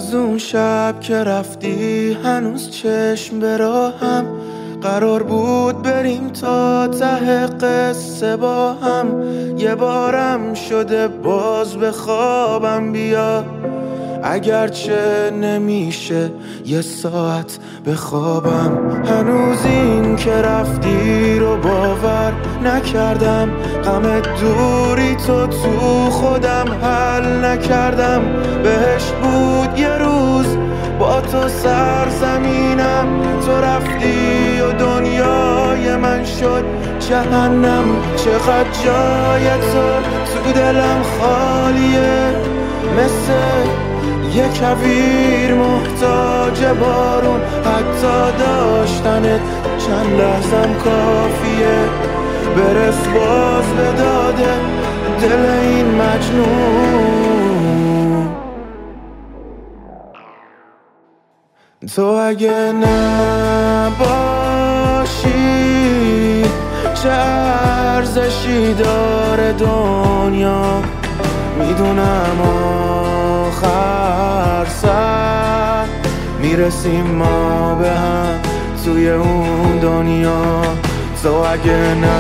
از اون شب که رفتی هنوز چشم به راهم، قرار بود بریم تا ته قصه با هم. یه بارم شده باز به خوابم بیا، اگرچه نمیشه یه ساعت بخوابم. هنوز این که رفتی رو باور نکردم، غم دوری تو خودم حل نکردم. بهشت بود یه روز با تو سرزمینم، تو رفتی و دنیای من شد جهنم. چقدر جای تو دلم خالیه، مثل یه کویر محتاج بارون. حتی داشتنت چند لحظم کافیه، برس باز به داده دل این مجنون. تو اگه نباشی چه ارزشی داره دنیا؟ میدونم آخر سر میرسیم ما به هم توی اون دنیا. تو اگه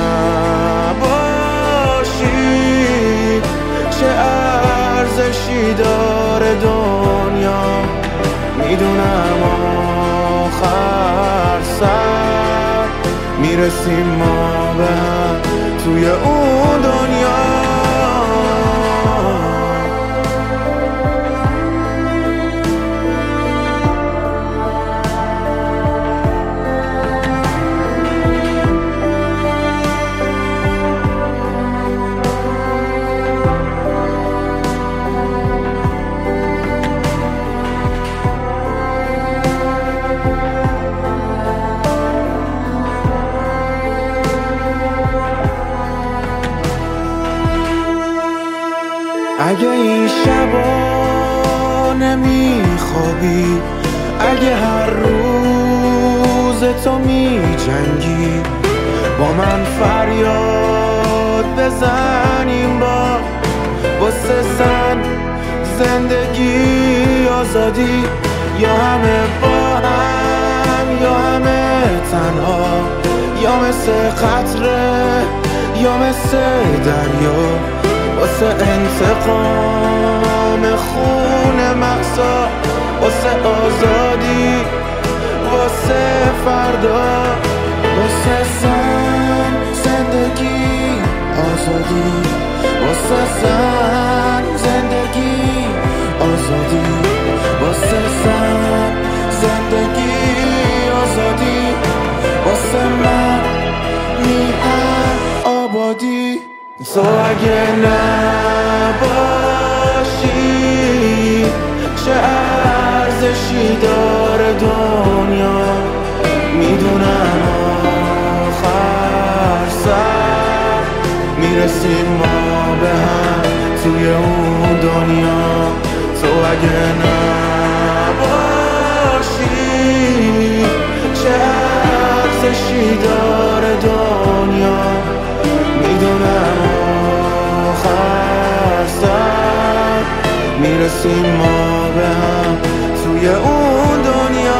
نباشی چه ارزشی داره دنیا؟ میدونم آخر سر میرسیم ما به هم توی اون دنیا. اگه این شبا نمیخوابی، اگه هر روز تو میجنگی، با من فریاد بزنیم واسه زن زندگی آزادی. یا همه با هم یا همه تنها، یا مثل قطره یا مثل دریا. واسه انتقام خون مأسا، واسه آزادی، واسه فردا، واسه زن زندگی آزادی، واسه زن زندگی آزادی، واسه زن زندگی آزادی، واسه من میهن آبادی. تو اگه نباشی چه ارزشی داره دنیا؟ میدونم آخر سر میرسیم ما به هم توی اون دنیا. تو اگه نباشی چه ارزشی داره دنیا؟ میدونم آخر سر میرسیم ما به هم توی اون دنیا.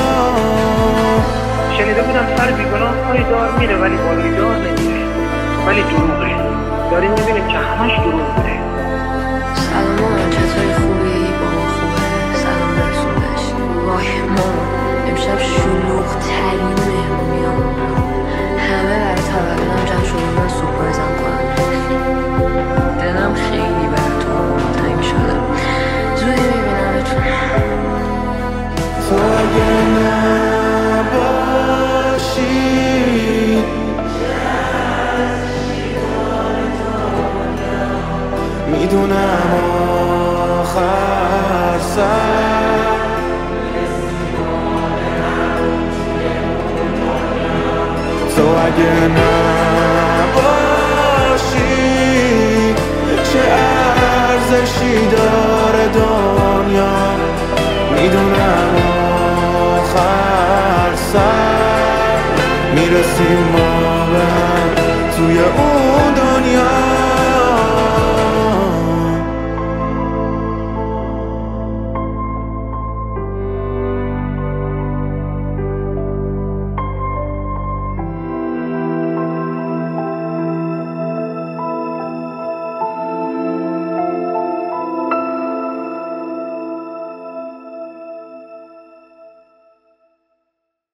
شنیده بودم سر بیگناه پای دار میره ولی بالای دار نمیره، ولی دروغه. داریم میبینیم که همش دروغ بوده. سلام مامان، چطوری؟ خوبی؟ بابا خوبه؟ سلام برسونش. وای مامان، امشب شلوغ ترین مهمونیام، همه برای تولدم جمع شده بودن سورپرایزم کنن. دلم خیلی برای تو تنگ شده. زودی میبینمتون. تو اگه نباشی میدونم آخر سر تو اگه نباشی چه ارزشی داره دنیا؟ میدونم آخر سر میرسیم ما به هم توی اون